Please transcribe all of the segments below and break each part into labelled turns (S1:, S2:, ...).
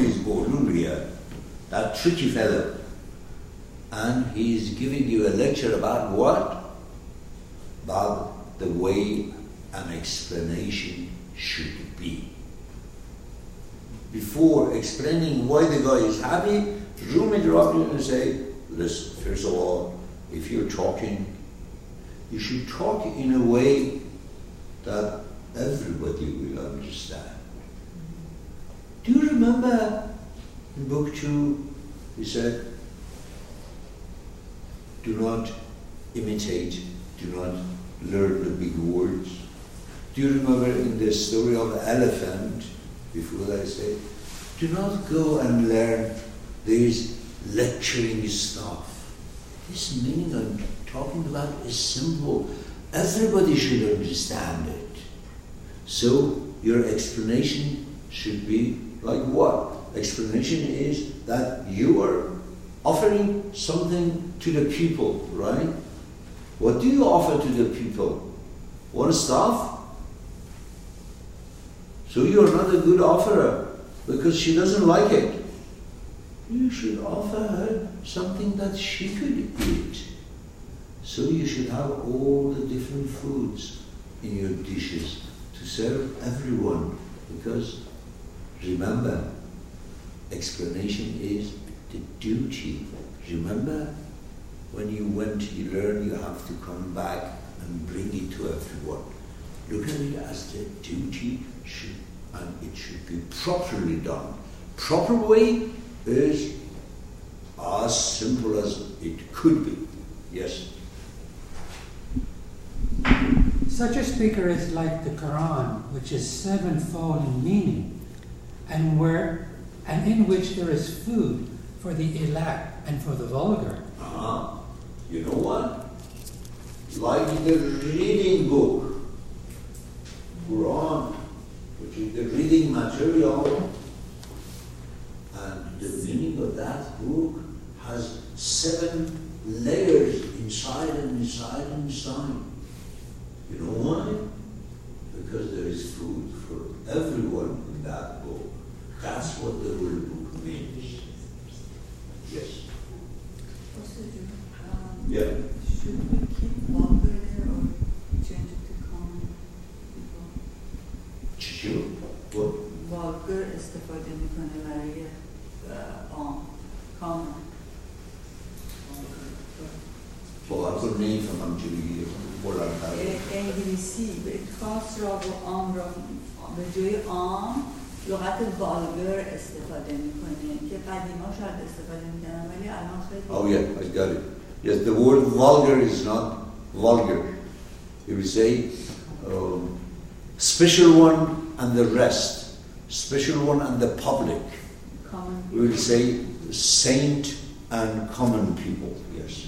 S1: is Bolulria, that tricky fellow, and he's giving you a lecture about what? About the way an explanation should be. Before explaining why the guy is happy, Zoom interrupt you and say, listen, first of all, if you're talking, you should talk in a way that everybody will understand. Do you remember in book 2, he said, do not imitate, do not learn the big words. Do you remember in the story of the elephant, before I say, do not go and learn this lecturing stuff. This meaning I'm talking about is simple. Everybody should understand it. So your explanation should be like what? Explanation is that you are offering something to the people, right? What do you offer to the people? One stuff? So you're not a good offerer because she doesn't like it. You should offer her something that she could eat. So you should have all the different foods in your dishes to serve everyone, because remember, explanation is the duty. Remember, when you went, you learn, you have to come back and bring it to everyone. Look at it as the duty, and it should be properly done. Proper way is as simple as it could be. Yes?
S2: Such a speaker is like the Quran, which is sevenfold in meaning, and in which there is food for the elect and for the vulgar.
S1: You know what? Like the reading book, Quran, which is the reading material, and the meaning of that book has 7 layers inside and inside and inside. You know why? Because there is food for everyone in that book. That's what the whole book means. Yes? Yeah.
S3: Should we keep vulgar there or change it to common people?
S1: Sure. What?
S3: Vulgar استفاده میکنه برای عام common.
S1: Vulgar نمیفهمم چی بگی.
S3: انگلیسی به خاص را و عام را به جای عام لغت والگر استفاده میکنه که قدیما شاید استفاده میکنن ولی الان خیلی
S1: Oh yeah, I got it. Yes, the word vulgar is not vulgar. You would say special one and the rest. Special one and the public.
S3: common.
S1: We would say saint and common people. Yes.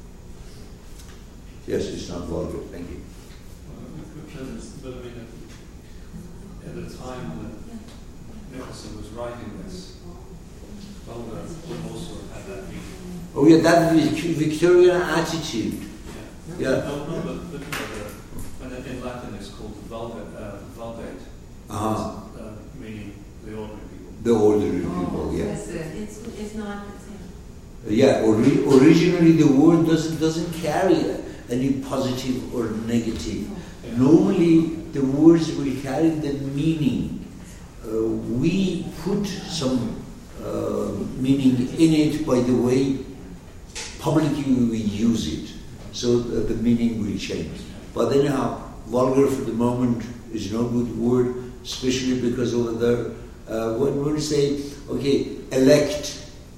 S1: Yes, it's not vulgar. Thank you.
S4: But I mean, at the time that Nicholson was writing this, vulgar would also have that meaning.
S1: Oh yeah, that Victorian attitude.
S4: Yeah.
S1: Yeah.
S4: No, but look at in Latin it's called the vulgate. Meaning the ordinary people.
S1: The ordinary people, yeah.
S5: It's not the same.
S1: Yeah, originally the word doesn't carry any positive or negative.
S4: Yeah.
S1: Normally the words will carry the meaning. We put some meaning in it by the way publicly we use it, so the meaning will change. But anyhow, vulgar for the moment is no good word, especially because over there, when we say, okay, elect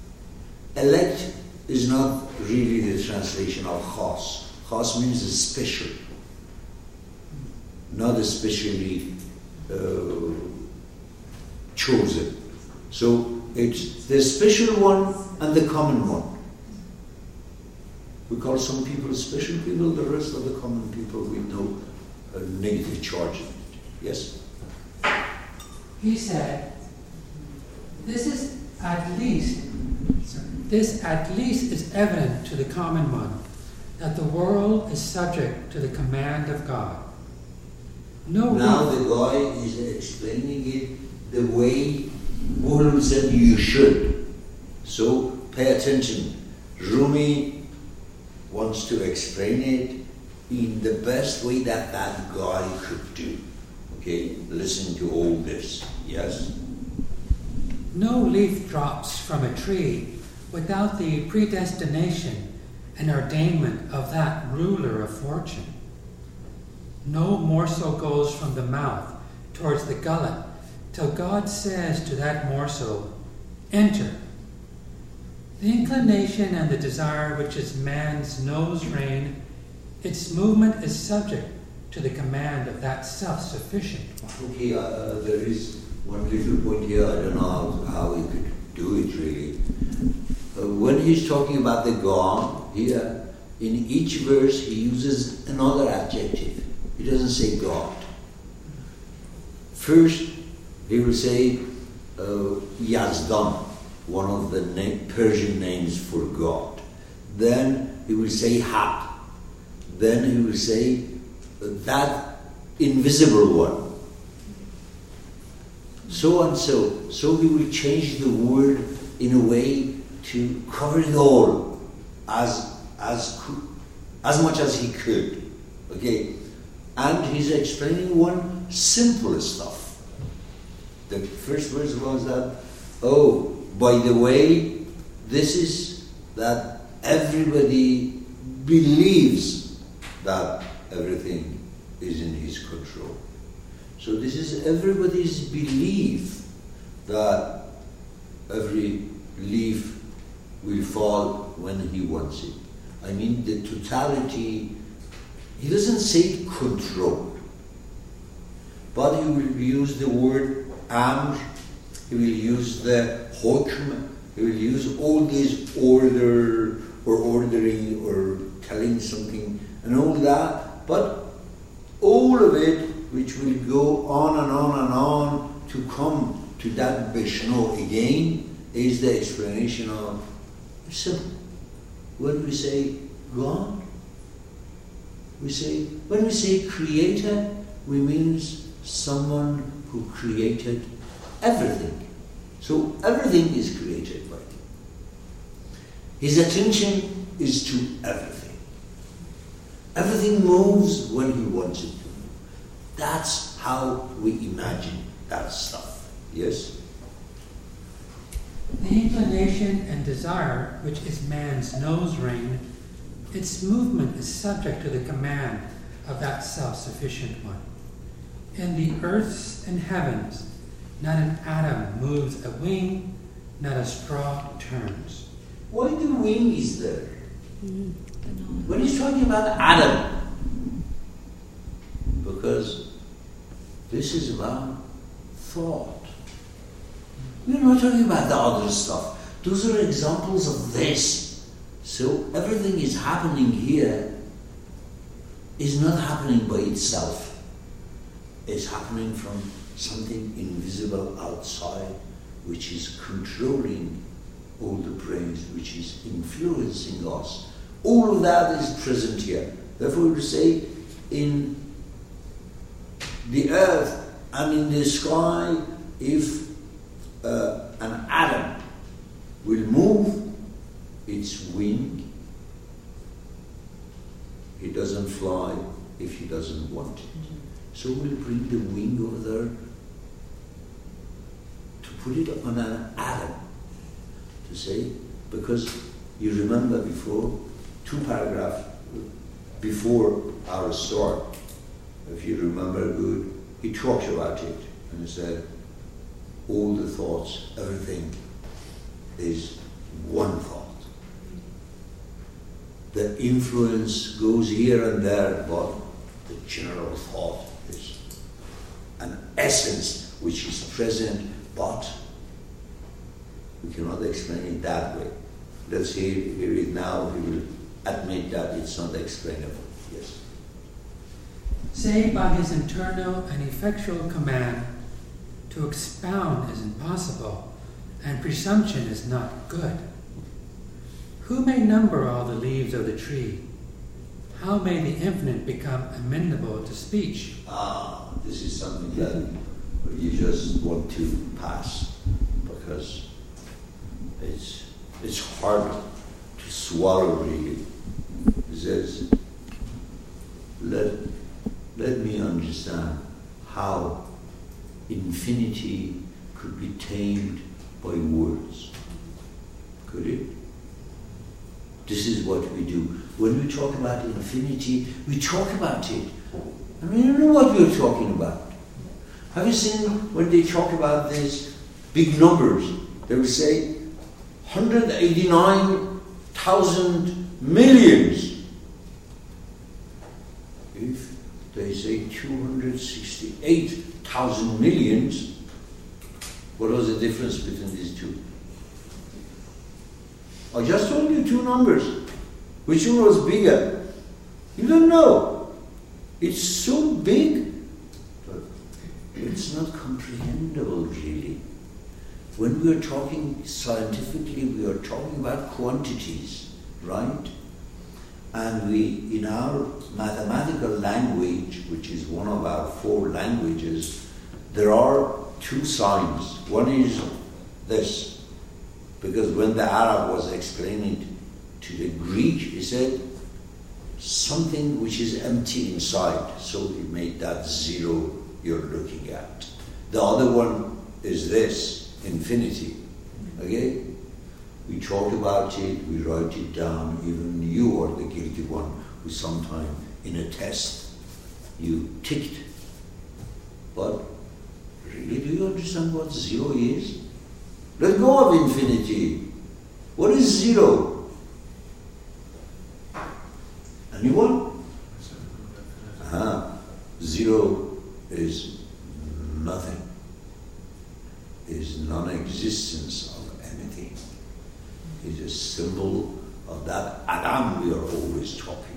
S1: is not really the translation of khas. Khas means special, not especially chosen. So it's the special one and the common one. We call some people special people, the rest of the common people with no negative charge in it. Yes?
S2: He said, this at least is evident to the common one, that the world is subject to the command of God.
S1: Now the guy is explaining it the way Muhammad said you should. So pay attention. Rumi wants to explain it in the best way that that guy could do. Okay, listen to all this. Yes?
S2: No leaf drops from a tree without the predestination and ordainment of that ruler of fortune. No morsel goes from the mouth towards the gullet till God says to that morsel, enter. The inclination and the desire which is man's nose rein, its movement is subject to the command of that self-sufficient one.
S1: Okay, there is one little point here. I don't know how he could do it really. When he's talking about the God, here, in each verse he uses another adjective. He doesn't say God. First, he will say Yazdan, one of the Persian names for God. Then he will say Haq. Then he will say that invisible one. So and so. So he will change the word in a way to cover it all as much as he could. Okay? And he's explaining one simple stuff. The first verse was that, oh, by the way, this is that everybody believes that everything is in his control. So this is everybody's belief that every leaf will fall when he wants it. I mean, the totality, he doesn't say control, but he will use the word amr, he will use the hukm, he will use all these order or ordering or telling something and all that, but all of it which will go on and on and on to come to that Vishnu again is the explanation of simple. When we say God, when we say creator, we mean someone who created everything. So everything is created by him. His attention is to everything. Everything moves when he wants it to move. That's how we imagine that stuff. Yes?
S2: The inclination and desire, which is man's nose rein, its movement is subject to the command of that self-sufficient one. In the earths and heavens, not an atom moves a wing, not a straw turns.
S1: Why the wing is there? When he's talking about Adam, because this is about thought. We're not talking about the other stuff. Those are examples of this. So everything is happening here is not happening by itself. It's happening from something invisible outside, which is controlling all the brains, which is influencing us. All of that is present here. Therefore, we say in the earth and in the sky, if an atom will move its wing, it doesn't fly if he doesn't want it. So we'll bring the wing over there to put it on an atom, to say, because you remember before, 2 paragraphs before our start, if you remember good, he talked about it and he said, all the thoughts, everything is one thought. The influence goes here and there, but the general thought is an essence which is present, but we cannot explain it that way. Let's hear it now. He will admit that it's not explainable. Yes.
S2: Save by his internal and effectual command, to expound is impossible, and presumption is not good. Who may number all the leaves of the tree? How may the infinite become amenable to speech?
S1: This is something that you just want to pass. because it's hard to swallow really. He says, let me understand how infinity could be tamed by words. Could it? This is what we do. When we talk about infinity, we talk about it. I mean, you know what we're talking about. Have you seen when they talk about these big numbers? They will say 189,000 millions. If they say 268,000 millions, what was the difference between these two? I just told you two numbers. Which one was bigger? You don't know. It's so big, but it's not comprehensible really. When we are talking scientifically, we are talking about quantities, right? And we, in our mathematical language, which is one of our 4 languages, there are 2 signs. One is this, because when the Arab was explaining to the Greek, he said, something which is empty inside, so he made that 0 you're looking at. The other one is this, infinity. Okay? We talk about it, we write it down, even you are the guilty one who sometime in a test you ticked. But really, do you understand what 0 is? Let go of infinity. What is 0? Anyone? 0 is nothing. Is non-existence of anything. It's a symbol of that Adam we are always talking.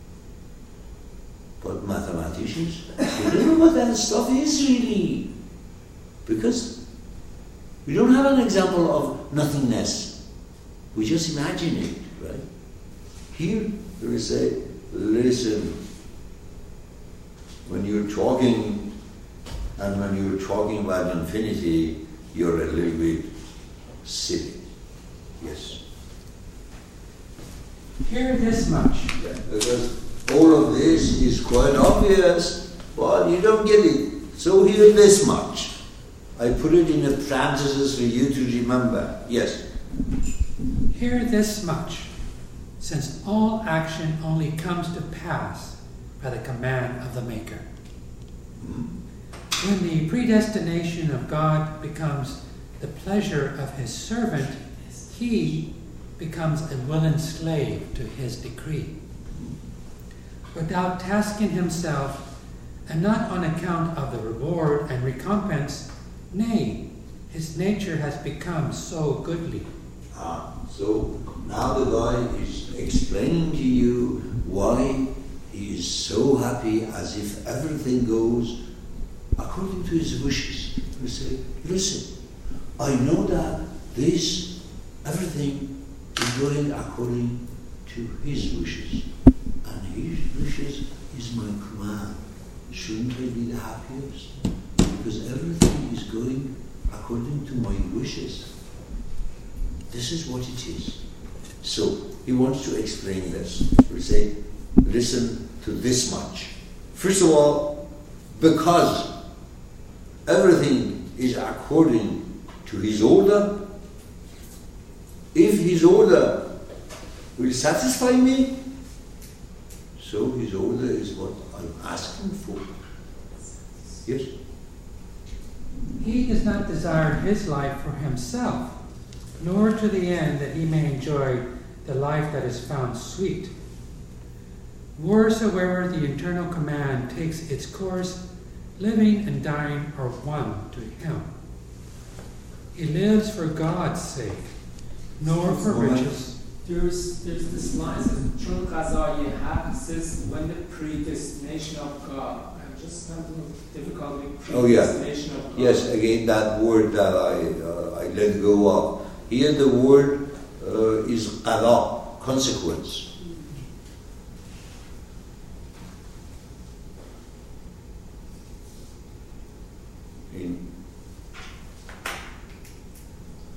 S1: But mathematicians, they don't know what that stuff is really. Because we don't have an example of nothingness. We just imagine it, right? Here, they say, listen, when you're talking, and when you're talking about infinity, you're a little bit silly. Yes.
S2: Hear this much.
S1: Yeah, because all of this is quite obvious, but you don't get it. So hear this much. I put it in a parenthesis for you to remember. Yes.
S2: Hear this much, since all action only comes to pass by the command of the Maker. When the predestination of God becomes the pleasure of his servant, he becomes a willing slave to his decree. Without tasking himself, and not on account of the reward and recompense, nay, his nature has become so goodly.
S1: So now the guy is explaining to you why he is so happy, as if everything goes according to his wishes. You say, listen, I know that everything is going according to his wishes. And his wishes is my command. Shouldn't I be the happiest? Because everything is going according to my wishes. This is what it is. So he wants to explain this. We say, listen to this much. First of all, because everything is according to his order, if his order will satisfy me, so his order is what I'm asking for. Yes?
S2: He does not desire his life for himself, nor to the end that he may enjoy the life that is found sweet. Wheresoever the eternal command takes its course, living and dying are one to him. He lives for God's sake, nor for riches.
S6: There's this line that Chun Qazai happens when the predestination of God. I'm just having difficulty with predestination of God.
S1: Yes, again that word that I let go of. Here the word is qada, consequence.